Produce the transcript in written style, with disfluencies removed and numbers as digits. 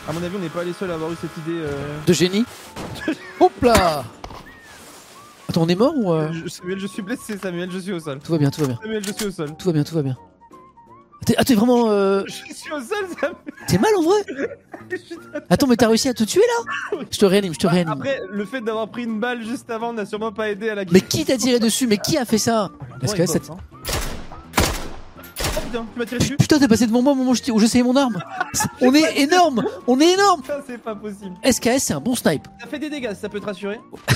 À mon avis, on n'est pas les seuls à avoir eu cette idée. De génie. Hop là. Attends, on est mort ou Samuel, je suis blessé. Samuel, je suis au sol. Tout va bien, tout va bien. Samuel, je suis au sol. Tout va bien, tout va bien. T'es vraiment. Je suis au sol, Samuel. T'es mal en vrai. Attends, mais t'as réussi à te tuer là? Je te réanime, je te réanime. Après, le fait d'avoir pris une balle juste avant n'a sûrement pas aidé à la. Mais qui t'a tiré dessus? Mais qui a fait ça? Est-ce que ça... Oh putain, tu m'as tiré dessus. Putain, t'es passé devant moi au moment où j'essayais mon arme. On est énorme. On est énorme. Ça, c'est pas possible. SKS, c'est un bon snipe. Ça fait des dégâts, ça peut te rassurer.